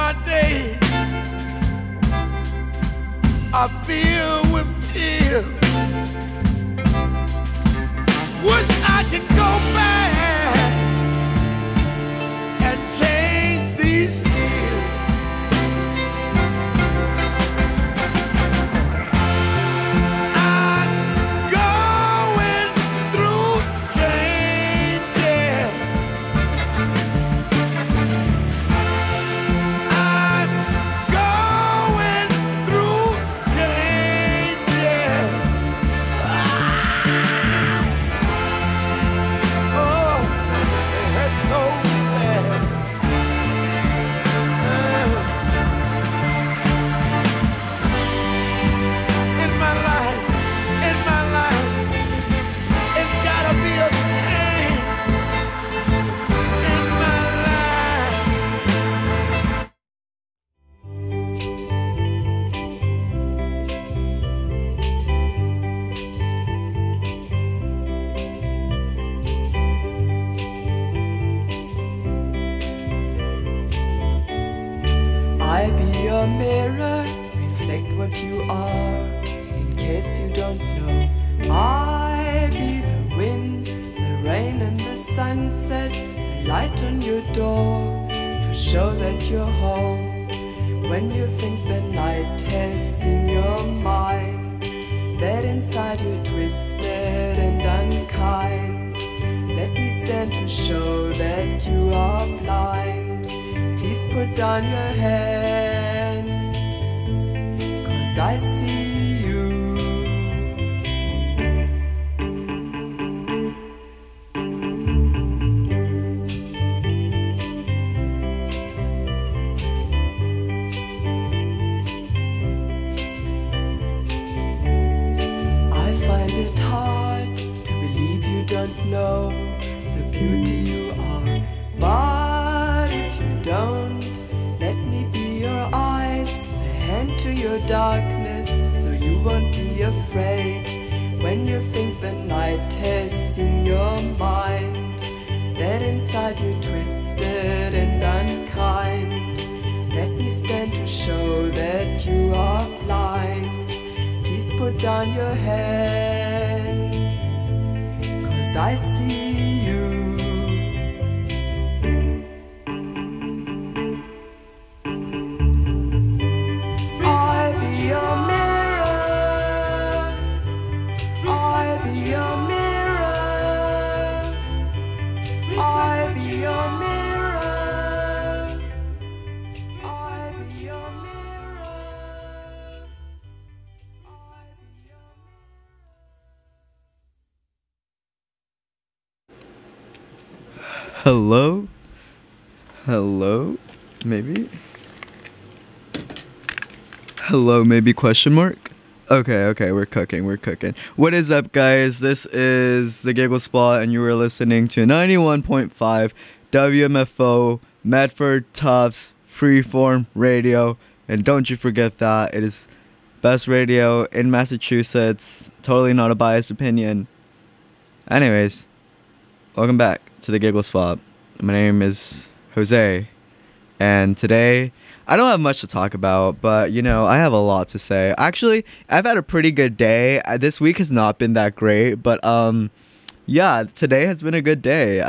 my days are filled with tears. Wish I could go back and change these years. I'm going through changes. I'm going through changes. Oh, it hurts so bad. In my life, it's gotta be a change. In my life. I be your mirror, reflect what you are, in case you don't know. I be the wind, the rain and the sunset, the light on your door, to show that you're home. When you think the night has in your mind, that inside you're twisted and unkind, let me stand to show that you are blind. Please put down your hands, 'cause I see you. I find it hard to believe you don't know the beauty you are. But if you don't, let me be your eyes, the hand to your darkness, so you won't be afraid. When you think the night has in your mind, that inside you're twisted and unkind, let me stand to show that you are blind. Please put down your hands, 'cause I see you. I be your mirror, I be your mirror, I be your mirror, I be your mirror, I be your Hello? Hello? Maybe? Hello, maybe question mark? Okay, we're cooking. What is up, guys? This is The Giggle Spot, and you are listening to 91.5 WMFO, Medford Tufts, Freeform Radio. And don't you forget that it is best radio in Massachusetts. Totally not a biased opinion. Anyways, welcome back to The Giggle Spot. My name is Jose, and today I don't have much to talk about, but I have a lot to say. Actually, I've had a pretty good day. This week has not been that great, but yeah, today has been a good day.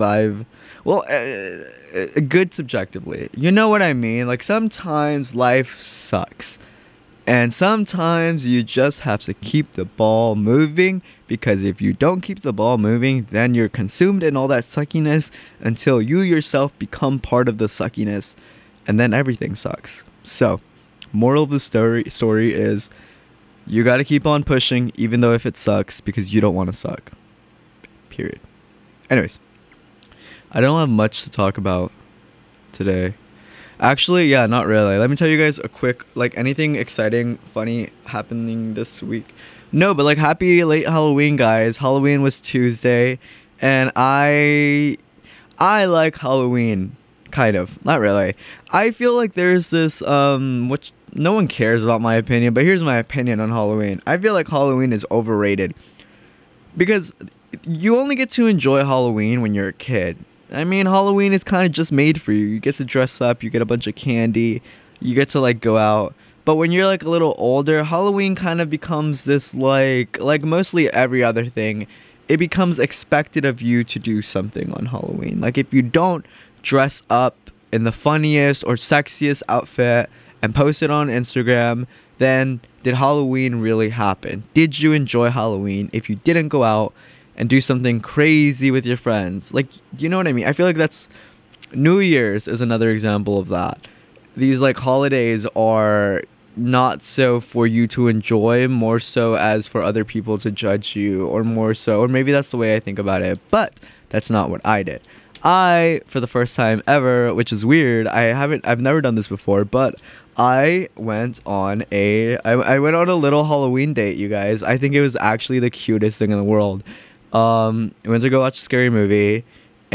Good subjectively. You know what I mean? Like, sometimes life sucks. And sometimes you just have to keep the ball moving, because if you don't keep the ball moving, then you're consumed in all that suckiness until you yourself become part of the suckiness, and then everything sucks. So, moral of the story is you got to keep on pushing even though if it sucks, because you don't want to suck. Period. Anyways, I don't have much to talk about today. Actually, yeah, not really. Let me tell you guys a quick, anything exciting, funny happening this week. No, but happy late Halloween, guys. Halloween was Tuesday, and I like Halloween, kind of. Not really. I feel like there's this, which no one cares about my opinion, but here's my opinion on Halloween. I feel like Halloween is overrated, because you only get to enjoy Halloween when you're a kid. I mean, Halloween is kind of just made for you. You get to dress up, you get a bunch of candy, you get to like go out. But when you're like a little older, Halloween kind of becomes this like mostly every other thing, it becomes expected of you to do something on Halloween. Like if you don't dress up in the funniest or sexiest outfit and post it on Instagram, then did Halloween really happen? Did you enjoy Halloween if you didn't go out and do something crazy with your friends? Like, you know what I mean? I feel like that's New Year's is another example of that. These like holidays are not so for you to enjoy, more so as for other people to judge you, or more so, or maybe that's the way I think about it, but that's not what I did. I, for the first time ever, which is weird, I've never done this before, but I went on I went on a little Halloween date, you guys. I think it was actually the cutest thing in the world. I went to go watch a scary movie,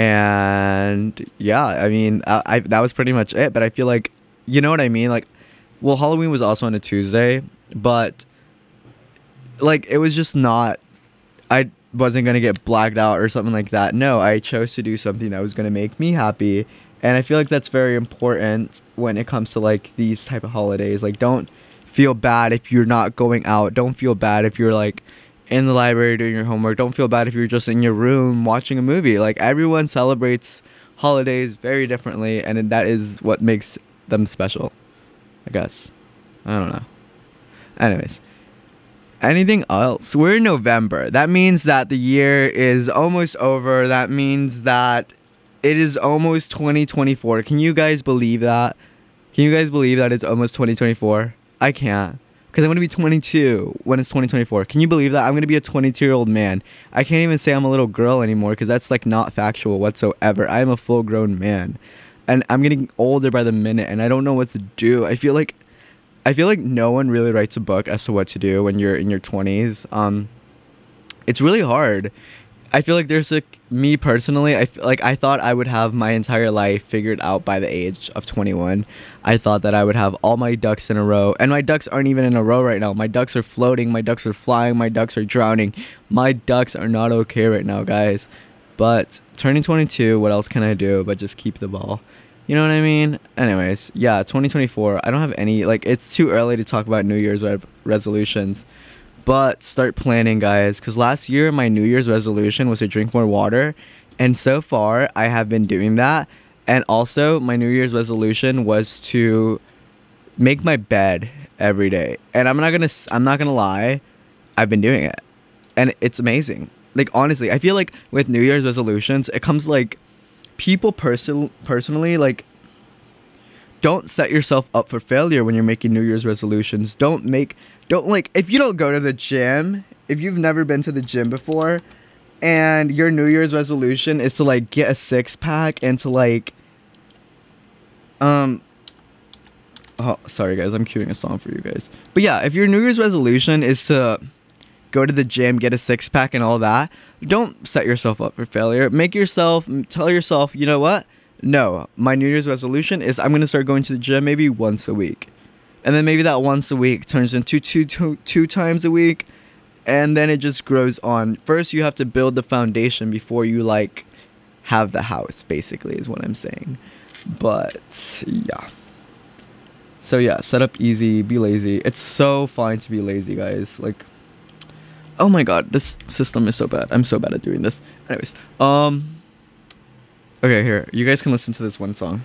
and yeah, I mean, I that was pretty much it, but I feel like, you know what I mean? Like, well, Halloween was also on a Tuesday, but like it was just not, I wasn't going to get blacked out or something like that. No, I chose to do something that was going to make me happy. And I feel like that's very important when it comes to like these type of holidays. Like, don't feel bad if you're not going out. Don't feel bad if you're like in the library doing your homework. Don't feel bad if you're just in your room watching a movie. Like, everyone celebrates holidays very differently, and that is what makes them special, I guess. I don't know. Anyways, anything else? We're in November. That means that the year is almost over. That means that it is almost 2024. Can you guys believe that? Can you guys believe that it's almost 2024? I can't. Because I'm going to be 22 when it's 2024. Can you believe that? I'm going to be a 22-year-old man. I can't even say I'm a little girl anymore because that's like not factual whatsoever. I am a full-grown man. And I'm getting older by the minute, and I don't know what to do. I feel like no one really writes a book as to what to do when you're in your 20s. It's really hard. I feel like there's like, me personally, I thought I would have my entire life figured out by the age of 21. I thought that I would have all my ducks in a row, and my ducks aren't even in a row right now. My ducks are floating, my ducks are flying, my ducks are drowning. My ducks are not okay right now, guys. But turning 22, what else can I do but just keep the ball? You know what I mean? Anyways, yeah, 2024. I don't have any, like, it's too early to talk about New Year's resolutions. But start planning, guys, because last year my New Year's resolution was to drink more water. And so far, I have been doing that. And also, my New Year's resolution was to make my bed every day. And I'm not gonna lie, I've been doing it. And it's amazing. Like, honestly, I feel like with New Year's resolutions, it comes like, people personally, like, don't set yourself up for failure when you're making New Year's resolutions. Don't like, if you don't go to the gym, if you've never been to the gym before, and your New Year's resolution is to like get a 6-pack and to like, oh, sorry guys, I'm cueing a song for you guys. But yeah, if your New Year's resolution is to go to the gym, get a 6-pack and all that, don't set yourself up for failure. Tell yourself, you know what? No, my New Year's resolution is I'm going to start going to the gym maybe once a week. And then maybe that once a week turns into two times a week. And then it just grows on. First, you have to build the foundation before you, like, have the house, basically, is what I'm saying. But, yeah. So, yeah, set up easy, be lazy. It's so fine to be lazy, guys. Like, oh my god, this system is so bad. I'm so bad at doing this. Anyways, okay, here. You guys can listen to this one song.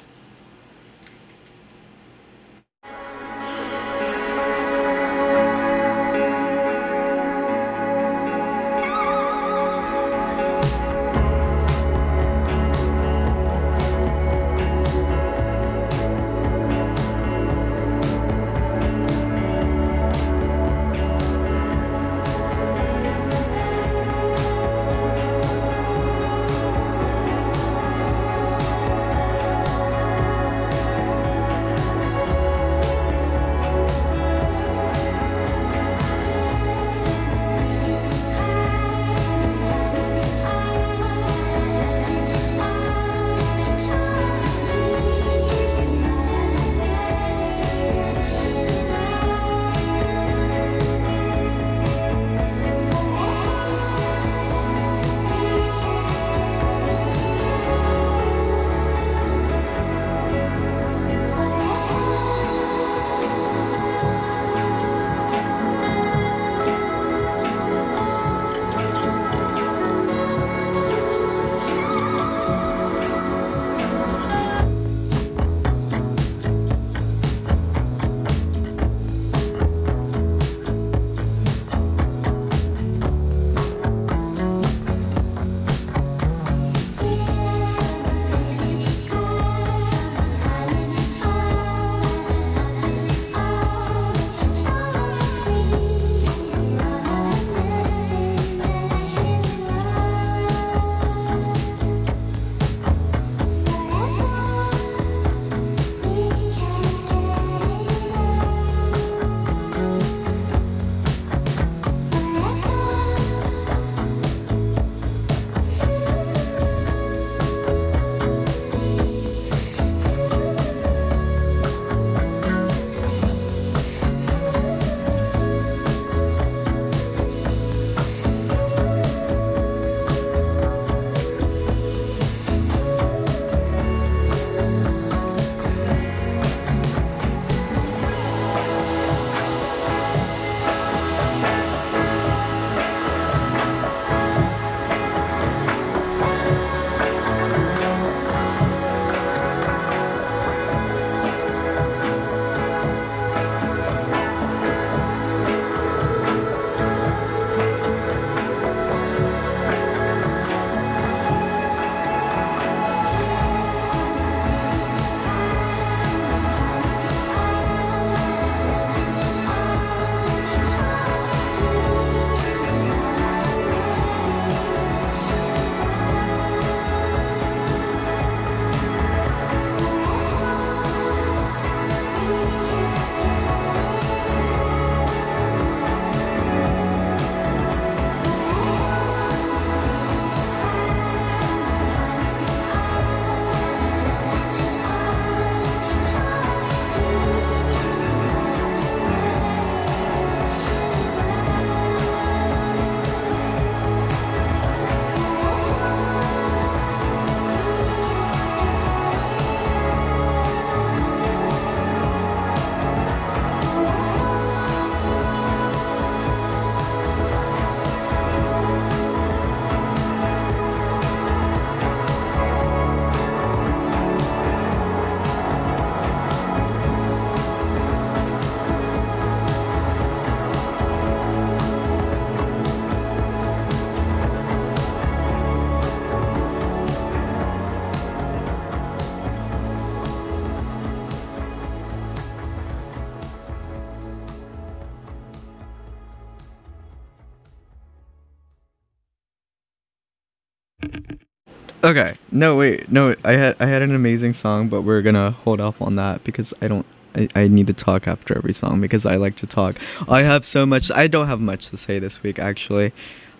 Okay. No, wait. No, I had an amazing song, but we're gonna hold off on that because I need to talk after every song because I like to talk. I don't have much to say this week actually.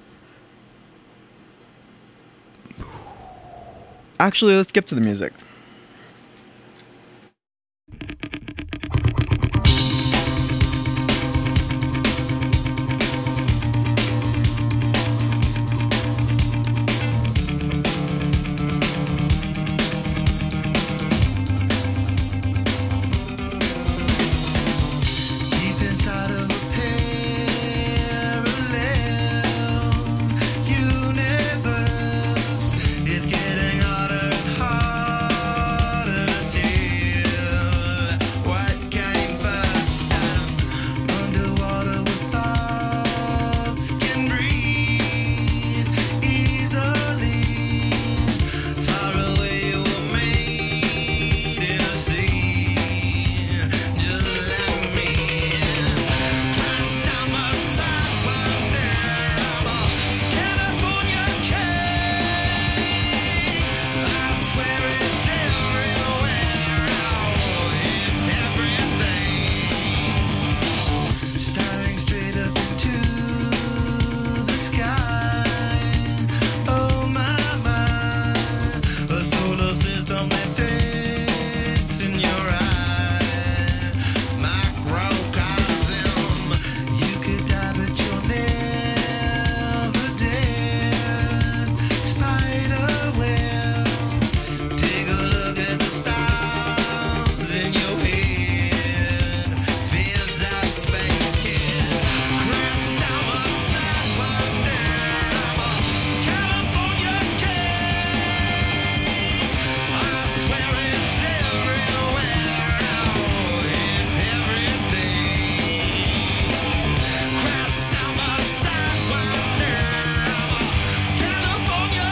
Actually, let's skip to the music. Deep inside of a parallel universe, it's getting harder and harder to tell what came first. I'm underwater with thoughts can breathe easily. Far away you were made in a sea. Just let me cast down my sidewalk now. California cake. I swear it's everywhere. It's everything. Staring straight up into the sky. Oh my, a solar system that fits in your eye. Microcosm, you could die but you'll never dead. Spider web, take a look at the stars in your head. Fields out space kid, crash down a sidewalk now. California cake. I swear it's everywhere. It's everything. Crash down the sidewalk now. California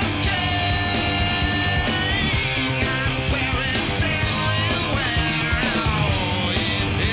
cake. I swear it's everywhere. It's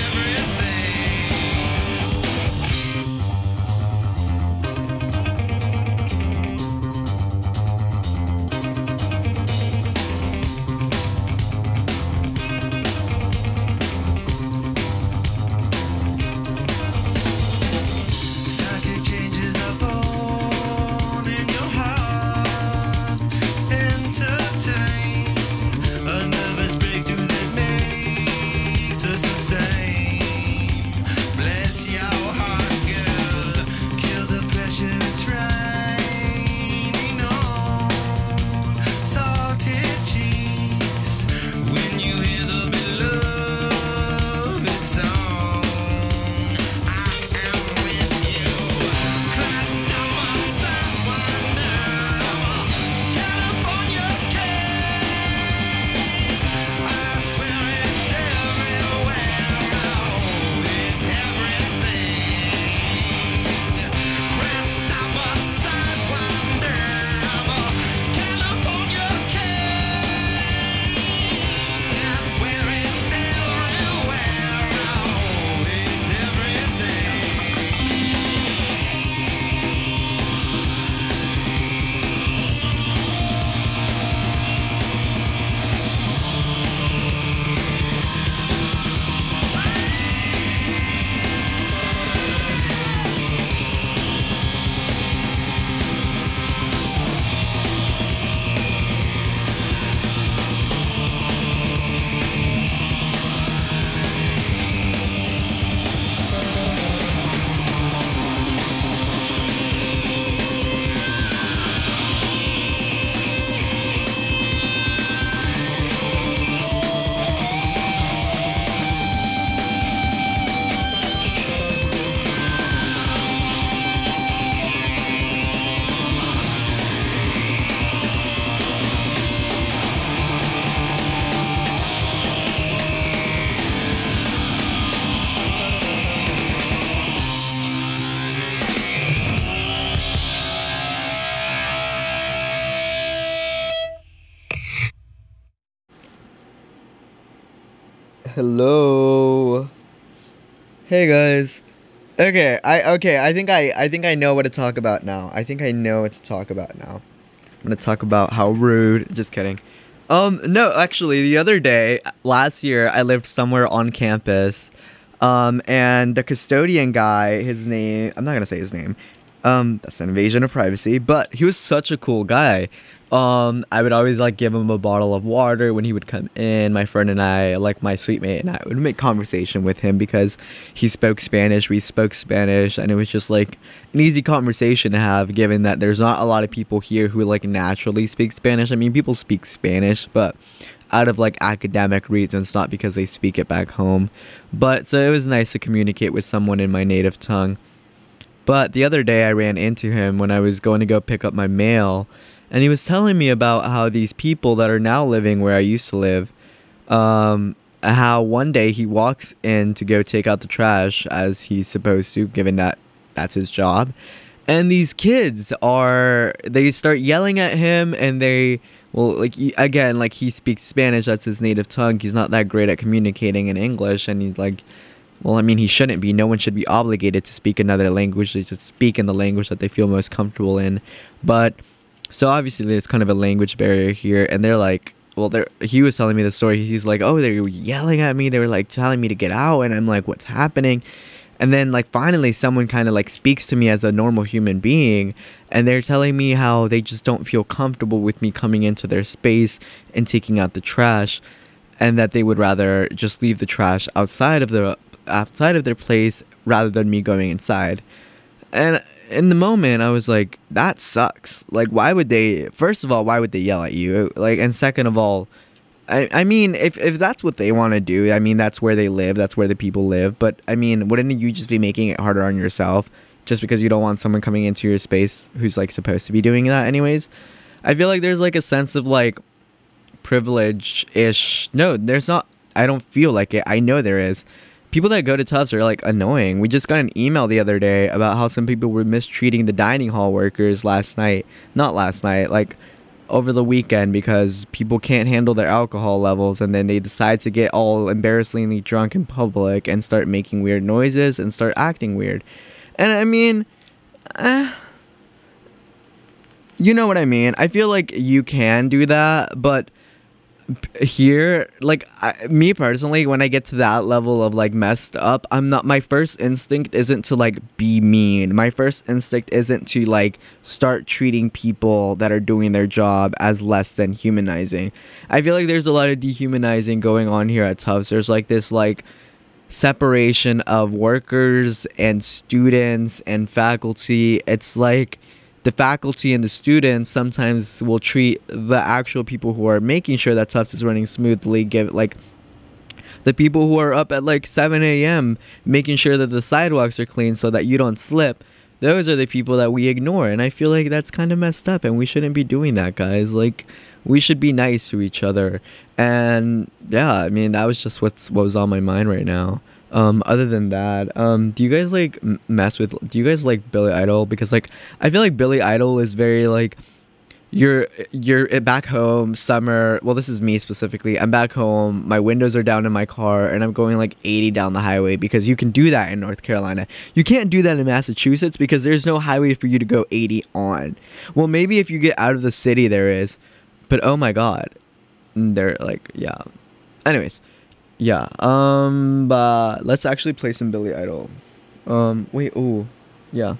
psychic changes are born in your heart. Entertain a nervous breakthrough that makes us the same. Bless your heart, girl. Kill the pressure it's raining on. Salted cheeks when you hear the beloved song. I am with you. Class down my sidewalk now. California cake. I swear it's everywhere. It's everything. Class down my sidewalk now. California cake. I swear it's everywhere. It's Hello. Hey guys. I think I know what to talk about now. I think I know what to talk about now. I'm gonna talk about how rude. Just kidding. No, actually, the other day, last year, I lived somewhere on campus, and the custodian guy, his name, I'm not gonna say his name. That's an invasion of privacy, but he was such a cool guy. I would always like give him a bottle of water when he would come in. My friend and I, like my sweet mate and I, would make conversation with him because he spoke Spanish, we spoke Spanish, and it was just like an easy conversation to have, given that there's not a lot of people here who like naturally speak Spanish. I mean, people speak Spanish, but out of like academic reasons, not because they speak it back home. But so it was nice to communicate with someone in my native tongue. But the other day I ran into him when I was going to go pick up my mail, and he was telling me about how these people that are now living where I used to live, how one day he walks in to go take out the trash as he's supposed to, given that that's his job. And these kids they start yelling at him, and again, like he speaks Spanish, that's his native tongue. He's not that great at communicating in English, and he's like, well, I mean, he shouldn't be. No one should be obligated to speak another language. They should speak in the language that they feel most comfortable in. But so obviously there's kind of a language barrier here, and they're like, well, he was telling me the story. He's like, oh, they were yelling at me. They were like telling me to get out, and I'm like, what's happening? And then like finally someone kind of like speaks to me as a normal human being, and they're telling me how they just don't feel comfortable with me coming into their space and taking out the trash, and that they would rather just leave the trash outside of their place rather than me going inside. And in the moment I was like, that sucks. Like, first of all, why would they yell at you? Like, and second of all, I mean, if that's what they want to do, I mean, that's where they live, that's where the people live. But I mean, wouldn't you just be making it harder on yourself just because you don't want someone coming into your space who's like supposed to be doing that anyways? I feel like there's like a sense of like privilege-ish. No, there's not. I don't feel like it. I know there is. People that go to Tufts are like annoying. We just got an email the other day about how some people were mistreating the dining hall workers like over the weekend, because people can't handle their alcohol levels, and then they decide to get all embarrassingly drunk in public and start making weird noises and start acting weird. And I mean, you know what I mean? I feel like you can do that, but here, like, me personally, when I get to that level of like messed up, my first instinct isn't to like be mean. My first instinct isn't to like start treating people that are doing their job as less than humanizing. I feel like there's a lot of dehumanizing going on here at Tufts. There's like this like separation of workers and students and faculty. It's like the faculty and the students sometimes will treat the actual people who are making sure that Tufts is running smoothly, give like the people who are up at like 7 a.m. making sure that the sidewalks are clean so that you don't slip. Those are the people that we ignore, and I feel like that's kind of messed up, and we shouldn't be doing that, guys. Like, we should be nice to each other. And yeah, I mean, that was just what was on my mind right now. Other than that, do you guys like do you guys like Billy Idol? Because like, I feel like Billy Idol is very like, you're back home, summer. Well, this is me specifically. I'm back home. My windows are down in my car, and I'm going like 80 down the highway, because you can do that in North Carolina. You can't do that in Massachusetts because there's no highway for you to go 80 on. Well, maybe if you get out of the city there is, but oh my God, they're like, yeah. Anyways. Yeah, but let's actually play some Billy Idol. Wait, ooh, yeah.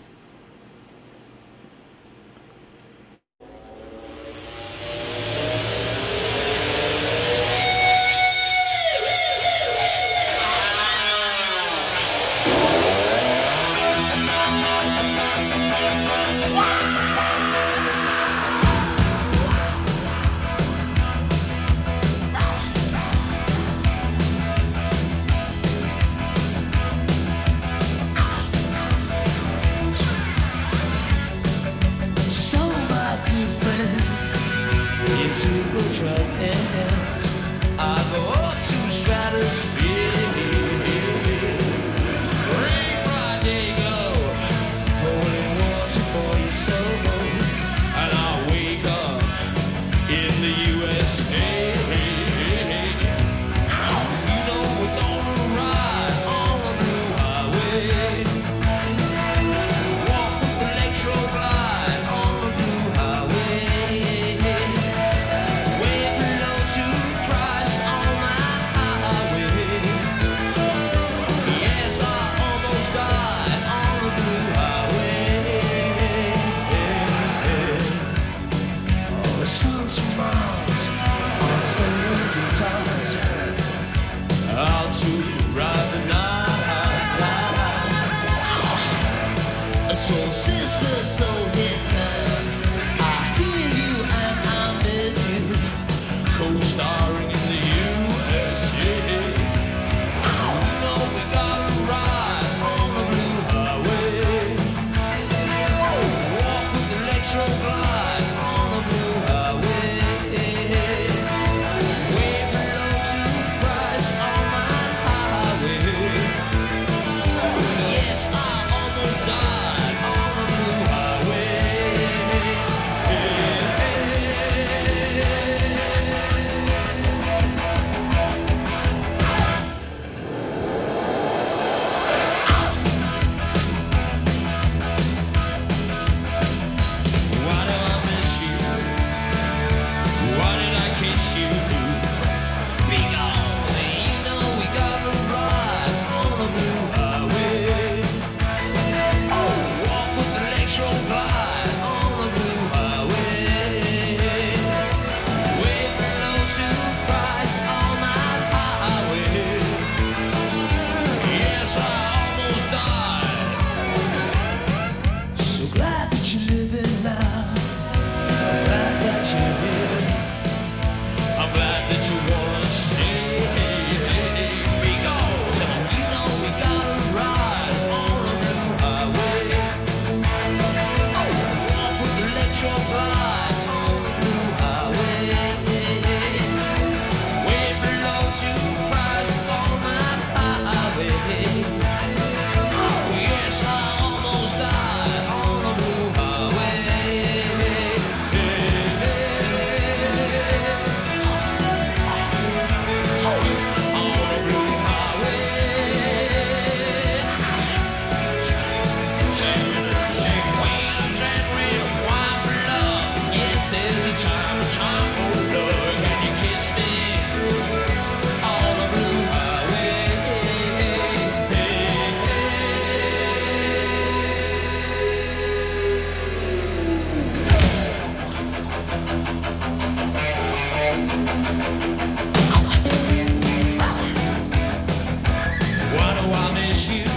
do I miss you?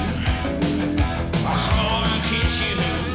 I wanna kiss you.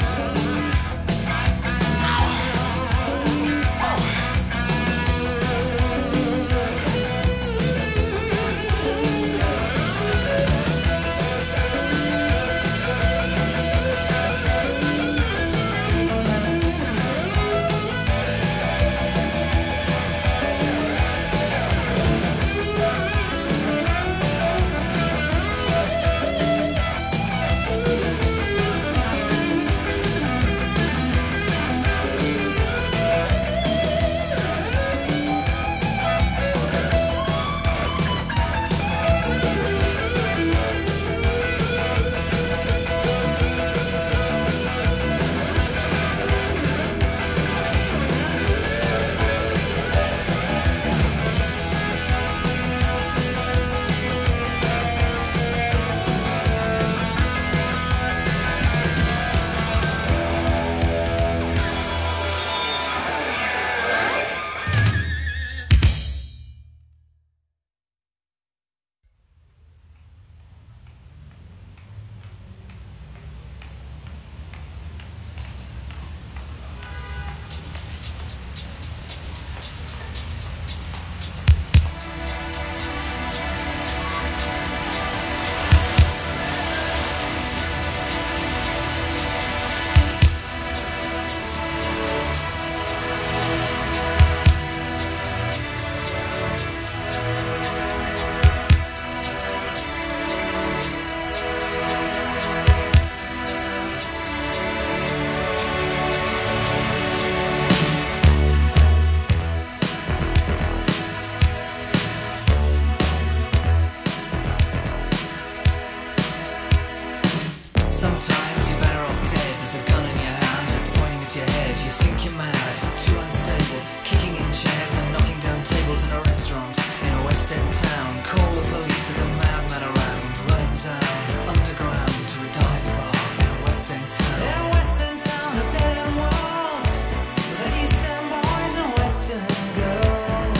Sometimes you're better off dead. There's a gun in your hand that's pointing at your head. You think you're mad, too unstable, kicking in chairs and knocking down tables in a restaurant in a West End town. Call the police, there's a madman around, running down underground to a dive bar in a West End town. In a West End town, a dead end world, the East End boys and West End girls.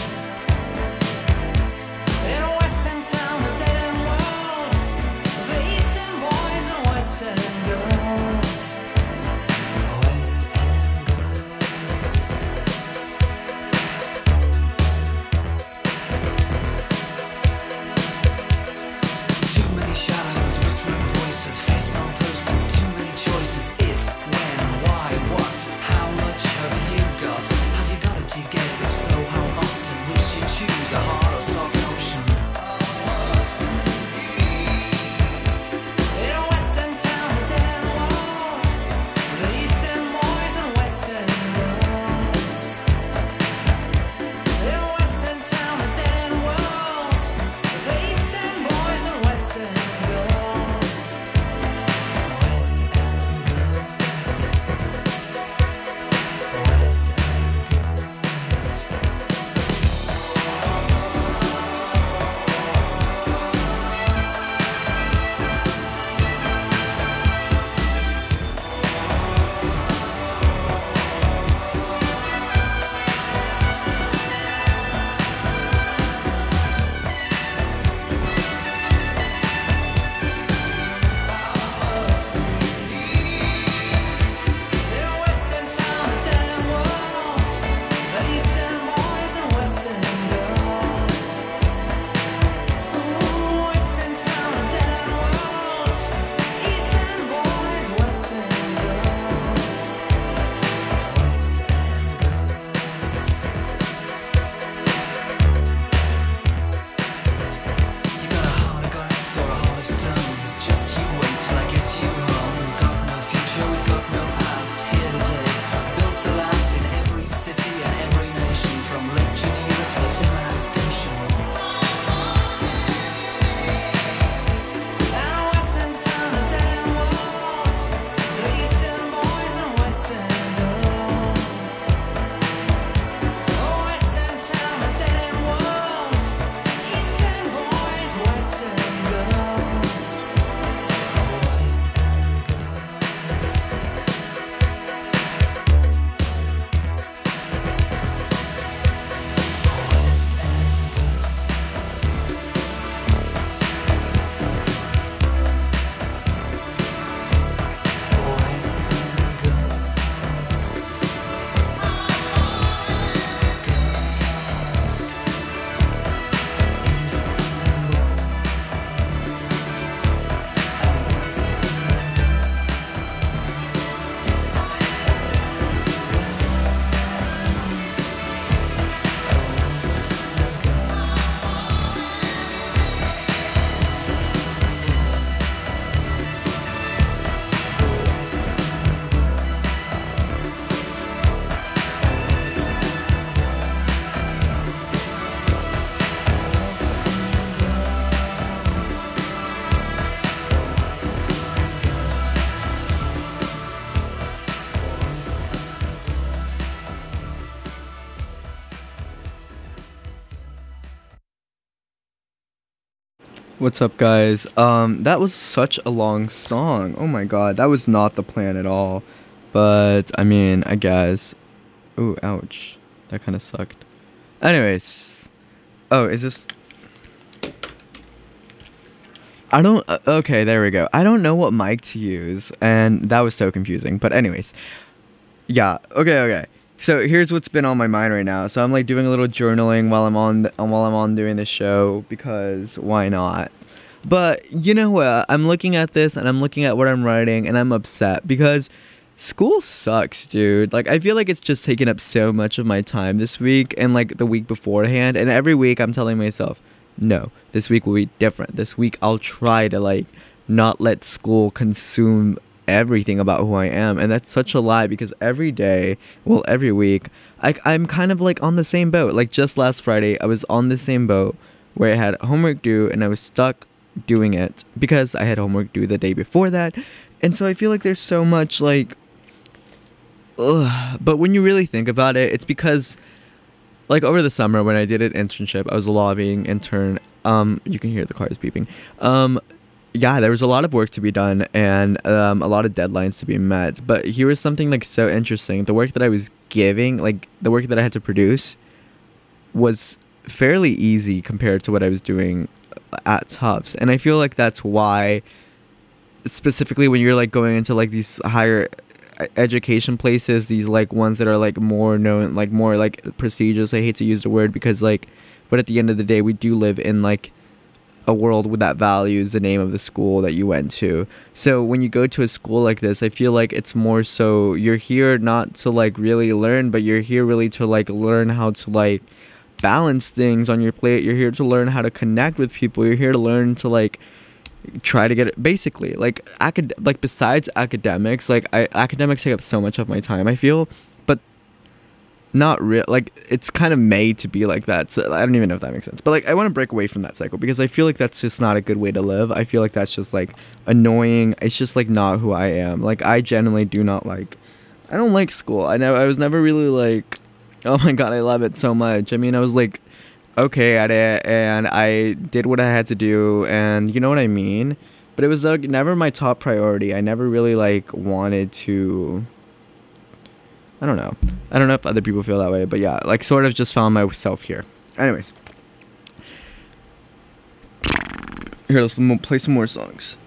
In a West End town, a dead end world, the East End boys and West End girls. West End girls. Too many shadows, whispering voices, faces on posters, too many choices. If, when, why, what, how much have you got? Have you got it, do you get it? If so, how often? Which do you choose, a hard or soft option? In a West End town, a dead end world, the East End boys and West End girls. In a West End town, a dead end world, the East End boys and West End girls. West End girls. West In a West End town, a dead end world, the East End boys and West End girls. Ooh, West End town, a dead end world, East End boys, West End girls. West End girls. You got a heart of glass or a heart of stone. Just you wait till I get you home. We've got no future, we've got no past. Here today, built to last in every city and every nation, from Lake Geneva to the Finland station. And a West End town, a dead end world, the East End boys and West End girls. Oh, West End town, a dead end world, East End boys, West End girls. What's up, guys? That was such a long song. Oh my god, that was not the plan at all. But I mean, I guess. Ooh, ouch. That kind of sucked. Anyways, oh, is this? I don't. Okay, there we go. I don't know what mic to use, and that was so confusing. But anyways, yeah. Okay. So here's what's been on my mind right now. So I'm like doing a little journaling while I'm on doing this show, because why not? But you know what? I'm looking at this and I'm looking at what I'm writing and I'm upset because school sucks, dude. Like I feel like it's just taken up so much of my time this week and like the week beforehand, and every week I'm telling myself, no, this week will be different. This week I'll try to like not let school consume everything about who I am, and that's such a lie because every day, well, every week, I'm kind of like on the same boat. Like just last Friday, I was on the same boat where I had homework due and I was stuck doing it because I had homework due the day before that, and so I feel like there's so much like, ugh. But when you really think about it, it's because like over the summer when I did an internship, I was a lobbying intern. You can hear the cars beeping. Yeah, there was a lot of work to be done and a lot of deadlines to be met. But here was something like so interesting. The work that I was giving, like the work that I had to produce, was fairly easy compared to what I was doing at Tufts. And I feel like that's why, specifically when you're like going into like these higher education places, these like ones that are like more known, like more like prestigious. I hate to use the word because like, but at the end of the day, we do live in like a world with that values the name of the school that you went to. So when you go to a school like this, I feel like it's more so you're here not to like really learn, but you're here really to like learn how to like balance things on your plate. You're here to learn how to connect with people. You're here to learn to like try to get it basically like like besides academics, like academics take up so much of my time, I feel, but not real, like it's kind of made to be like that. So I don't even know if that makes sense, but like I want to break away from that cycle because I feel like that's just not a good way to live. I feel like that's just like annoying. It's just like not who I am. Like I genuinely do not like, I don't like school. I was never really like, oh my god, I love it so much. I mean, I was like okay at it and I did what I had to do, and you know what I mean, but it was like never my top priority. I never really like wanted to, I don't know if other people feel that way, but yeah, like sort of just found myself here. Anyways, here, let's play some more songs.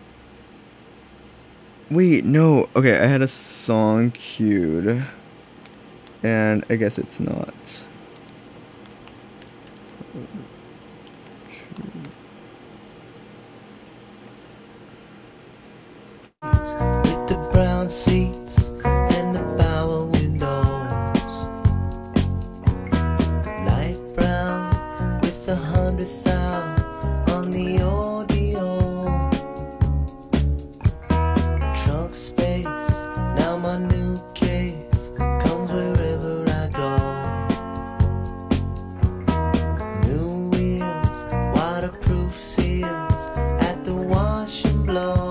Wait, no, okay, I had a song queued and I guess it's not. With the brown seats and the bower windows, light brown with 100,000 on the audio, trunk space, now my new case comes wherever I go. New wheels, waterproof seals at the wash and blow.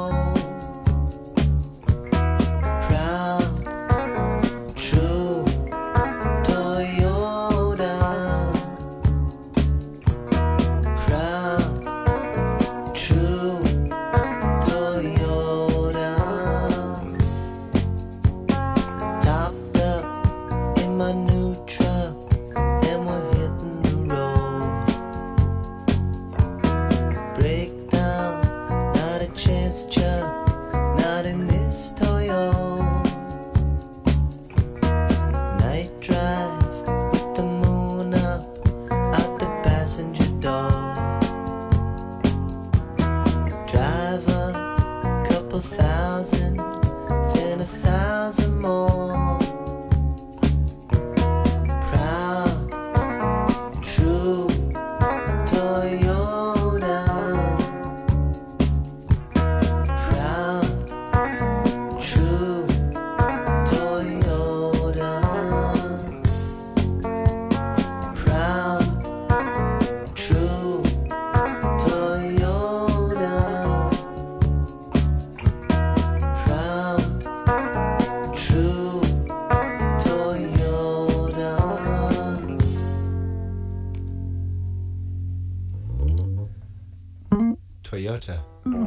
Toyota.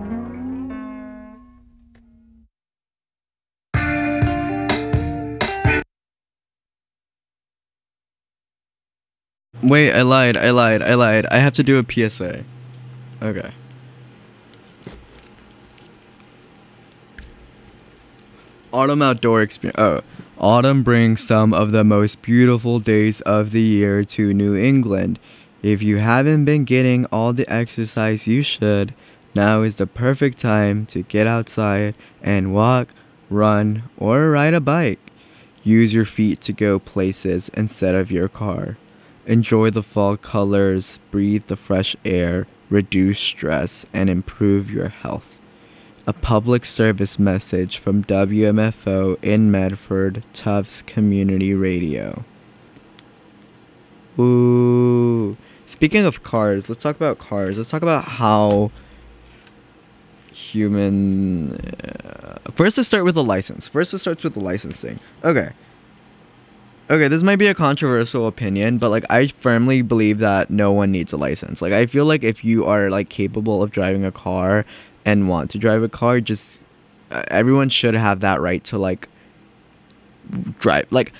Wait, I lied. I have to do a PSA. Okay. Autumn outdoor experience. Oh, autumn brings some of the most beautiful days of the year to New England. If you haven't been getting all the exercise you should, now is the perfect time to get outside and walk, run, or ride a bike. Use your feet to go places instead of your car. Enjoy the fall colors, breathe the fresh air, reduce stress, and improve your health. A public service message from WMFO in Medford, Tufts Community Radio. Ooh. Speaking of cars, let's talk about cars. Let's talk about how human... First, let's start with the license. First, let's start with the licensing. Okay, this might be a controversial opinion, but like I firmly believe that no one needs a license. Like I feel like if you are like capable of driving a car and want to drive a car, just everyone should have that right to like drive. Like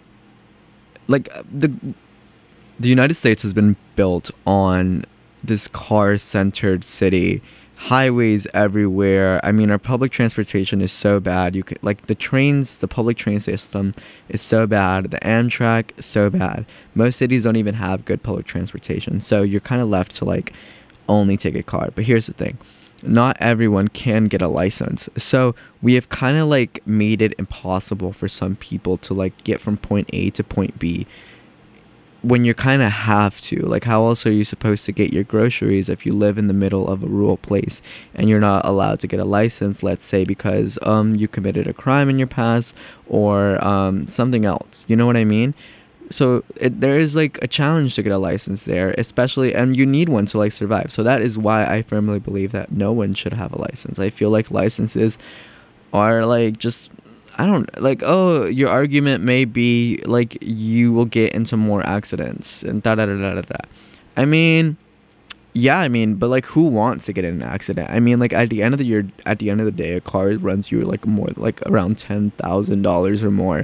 the United States has been built on this car-centered city. Highways everywhere. I mean, our public transportation is so bad. You could like the public train system is so bad. The Amtrak is so bad. Most cities don't even have good public transportation. So you're kind of left to like only take a car. But here's the thing. Not everyone can get a license. So we have kind of like made it impossible for some people to like get from point A to point B. When you kind of have to, like how else are you supposed to get your groceries if you live in the middle of a rural place and you're not allowed to get a license, let's say because you committed a crime in your past or something else, you know what I mean? So there is like a challenge to get a license there, especially, and you need one to like survive. So that is why I firmly believe that no one should have a license. I feel like licenses are like just, I don't like, oh, your argument may be like you will get into more accidents and da da da da da da. I mean, yeah, I mean, but like who wants to get in an accident? I mean, like at the end of the day, a car runs you like more like around $10,000 or more.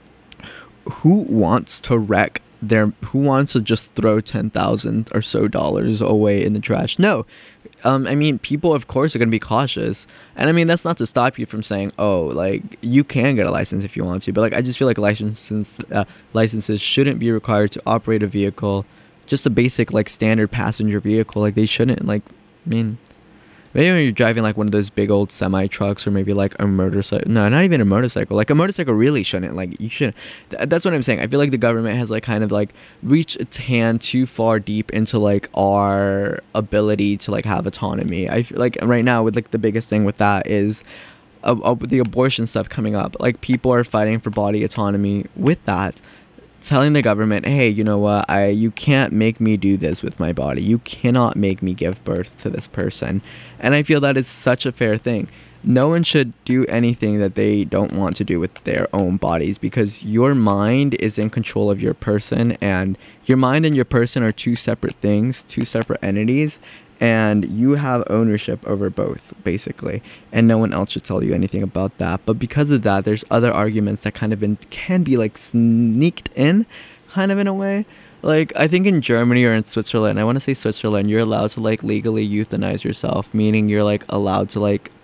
Who wants to wreck who wants to just throw $10,000 or so away in the trash? No. I mean, people, of course, are going to be cautious. And I mean, that's not to stop you from saying, oh, like, you can get a license if you want to. But, like, I just feel like licenses shouldn't be required to operate a vehicle. Just a basic, like, standard passenger vehicle. Like, they shouldn't, like, I mean... Maybe when you're driving like one of those big old semi trucks or maybe like a motorcycle. No, not even a motorcycle. Like a motorcycle really shouldn't. Like you shouldn't. That's what I'm saying. I feel like the government has like kind of like reached its hand too far deep into like our ability to like have autonomy. I feel like right now with like the biggest thing with that is the abortion stuff coming up. Like people are fighting for body autonomy with that. Telling the government, hey, you know what, you can't make me do this with my body. You cannot make me give birth to this person. And I feel that is such a fair thing. No one should do anything that they don't want to do with their own bodies because your mind is in control of your person, and your mind and your person are two separate things, two separate entities, and you have ownership over both, basically, and no one else should tell you anything about that. But because of that, there's other arguments that kind of can be like sneaked in, kind of in a way. Like I think in Germany or in Switzerland, I want to say Switzerland, you're allowed to like legally euthanize yourself, meaning you're like allowed to like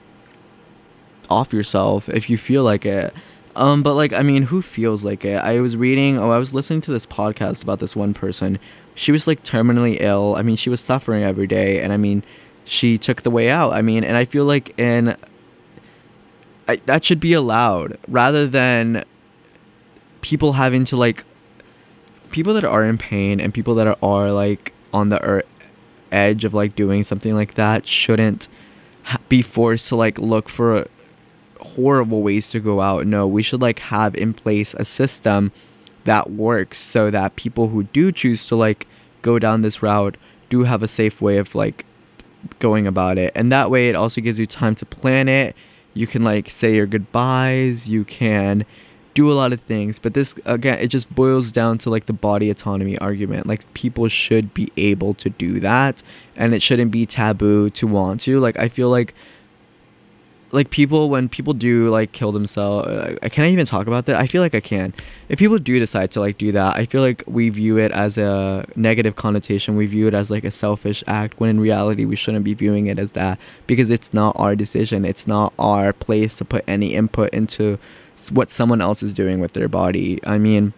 off yourself if you feel like it. But like, I mean, who feels like it? I was listening to this podcast about this one person. She was like terminally ill. I mean, she was suffering every day, and I mean, she took the way out. I mean, and I feel like that should be allowed rather than people having to like, people that are in pain and people that are like on the edge of like doing something like that shouldn't be forced to like look for horrible ways to go out. No, we should like have in place a system that works so that people who do choose to like go down this route do have a safe way of like going about it. And that way it also gives you time to plan it. You can like say your goodbyes, you can do a lot of things, but this again, it just boils down to like the body autonomy argument. Like people should be able to do that, and it shouldn't be taboo to want to. Like I feel like people, when people do like kill themselves, can I even talk about that? I feel like I can. If people do decide to like do that, I feel like we view it as a negative connotation. We view it as like a selfish act, when in reality we shouldn't be viewing it as that, because it's not our decision. It's not our place to put any input into what someone else is doing with their body. I mean,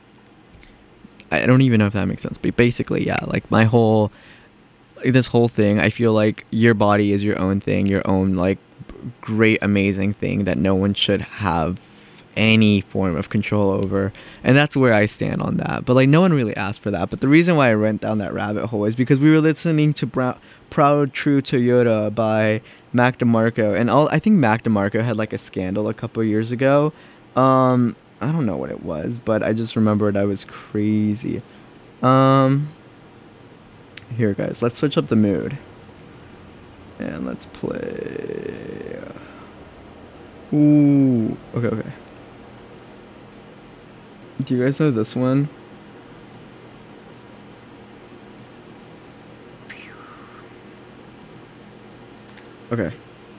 I don't even know if that makes sense, but basically, yeah, like this whole thing, I feel like your body is your own thing, your own like great amazing thing that no one should have any form of control over, and that's where I stand on that. But like no one really asked for that, but the reason why I went down that rabbit hole is because we were listening to Proud True Toyota by Mac DeMarco, and I think Mac DeMarco had like a scandal a couple years ago. I don't know what it was, but I just remembered I was crazy. Here guys, let's switch up the mood. And let's play. Ooh. Okay. Do you guys know this one? Okay.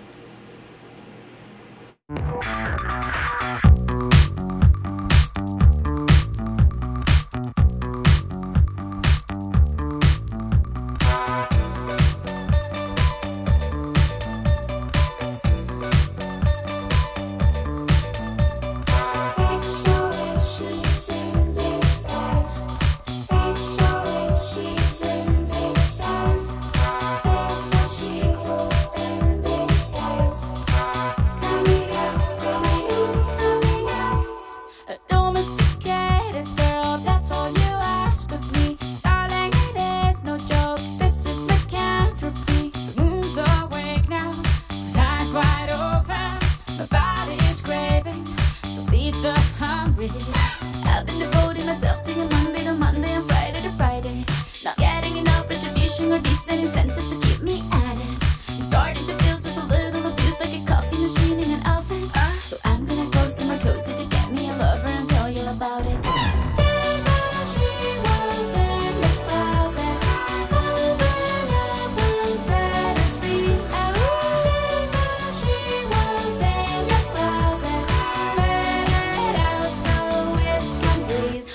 I've been devoting myself to you Monday to Monday and Friday to Friday. Not getting enough retribution or decent incentives to keep me at it. I'm starting to feel just a little abused, like a coffee machine in an office. So I'm gonna go somewhere cozy to get me a lover and tell you about it. There's a she-wolf in the closet, open up and set us free. There's a she-wolf in your closet, let it out so it can breathe.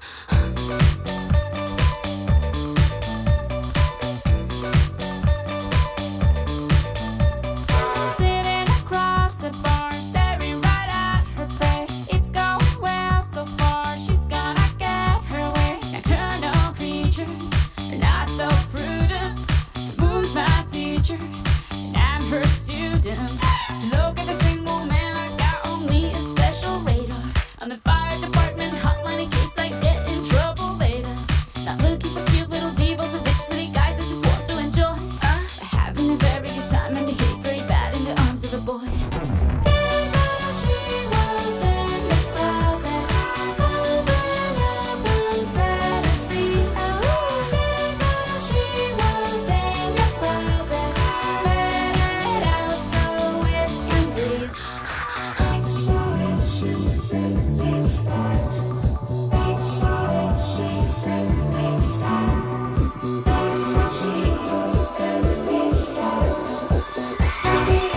Sitting across the bar, staring right at her prey. It's going well so far, she's gonna get her way. Nocturnal creatures are not so prudent. The moon's my teacher, and I'm her student. To look at the single man, I got only a special radar. On the fire department hotline in case I get in trouble later. Not looking for cute little divas or rich city guys, I just want to enjoy having a very good time and behave very bad in the arms of a boy. There's a she-wolf in the closet, open up and set us free. There's a she-wolf in your closet, let it out so it can breathe. So it's she's in these stars. So it's she's in these stars. There's a she-wolf in these stars. Coming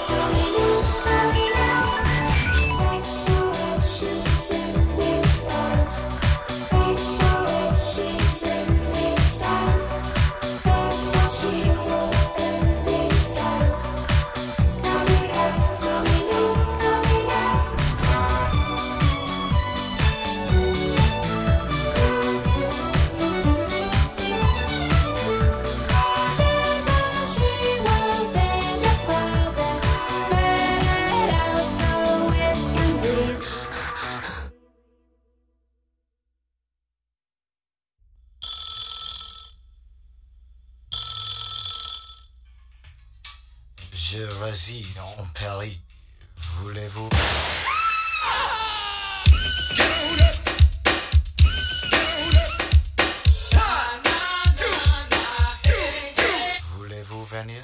now. So it's she's in these stars. So it's she's in these stars. There's a she-wolf in these stars. Coming up, coming up, coming up. There's a she-wolf in your closet, let it out so it can breathe. Je réside en Paris. Voulez-vous Voulez-vous venir?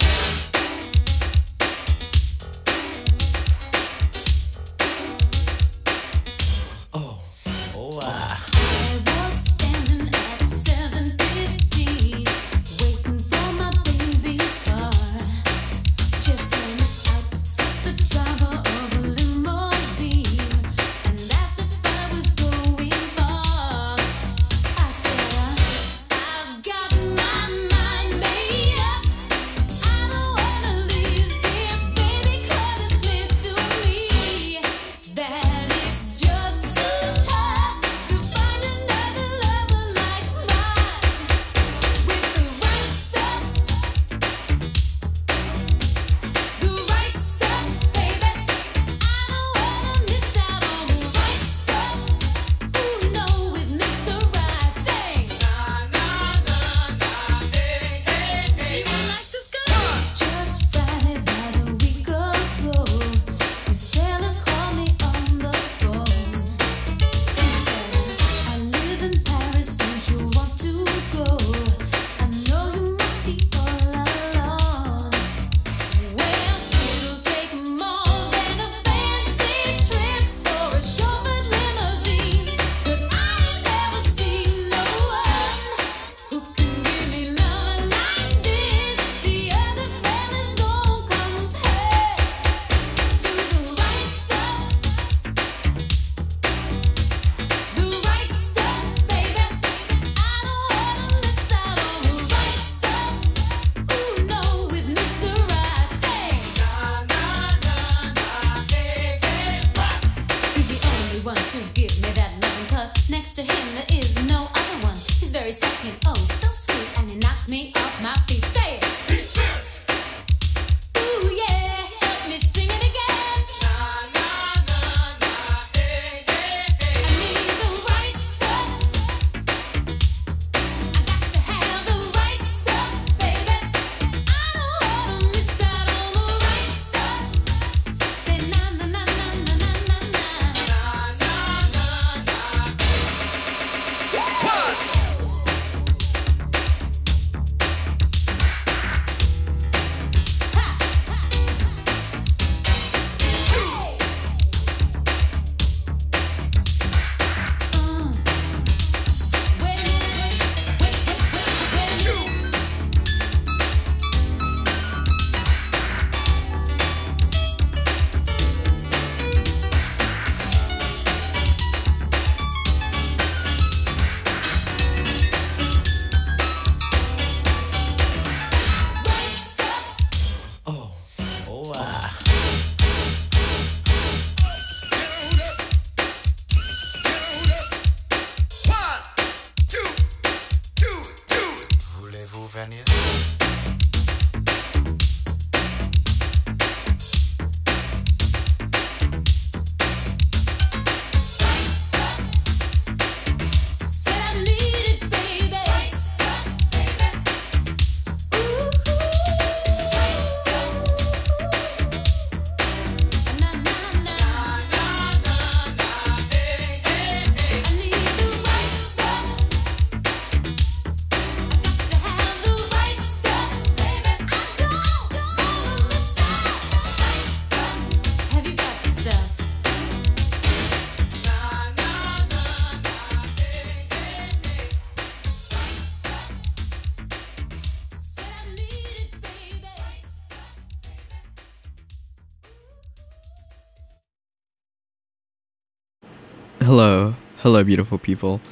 Hello, beautiful people.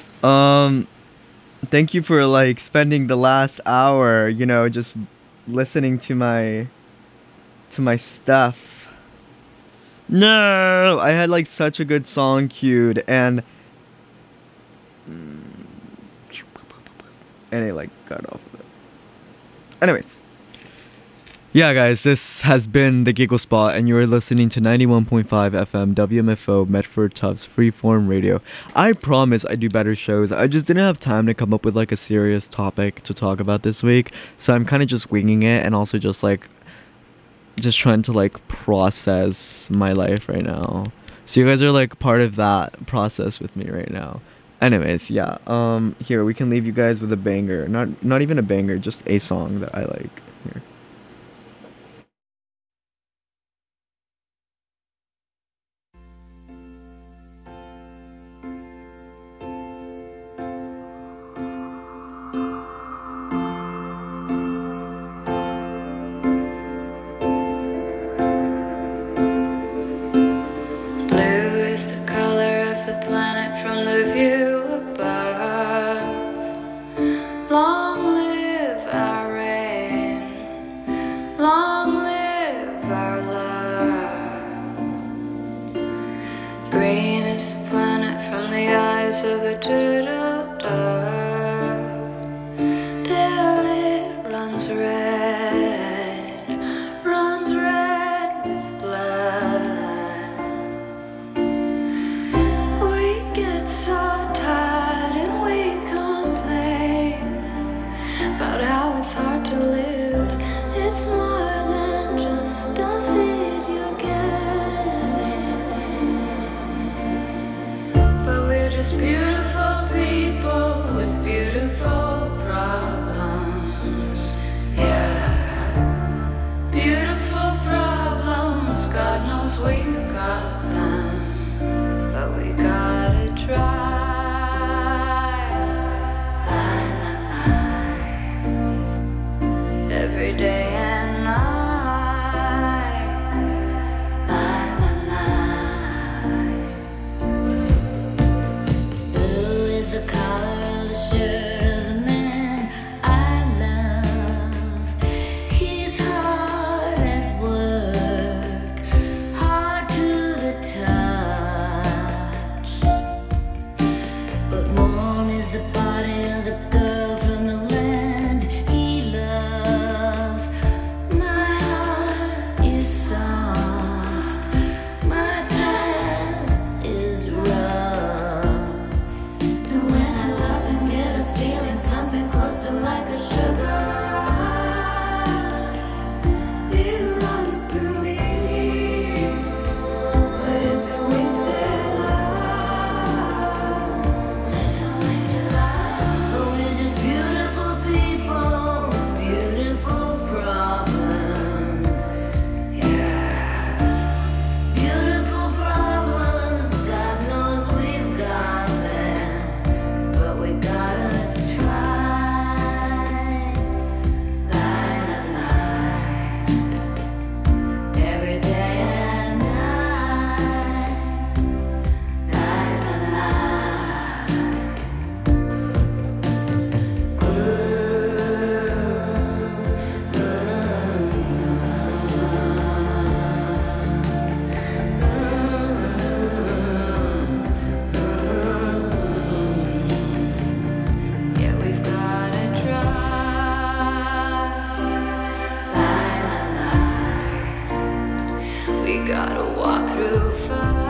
Thank you for like spending the last hour, just listening to my stuff. No, I had like such a good song queued, and it like got off of it. Anyways. Yeah, guys, this has been The Giggle Spot, and you are listening to 91.5 FM WMFO Medford Tufts Freeform Radio. I promise I do better shows. I just didn't have time to come up with like a serious topic to talk about this week, so I'm kind of just winging it, and also just trying to like process my life right now. So you guys are like part of that process with me right now. Anyways, yeah. Here we can leave you guys with a banger. Not even a banger, just a song that I like. Here. Gotta walk through fire.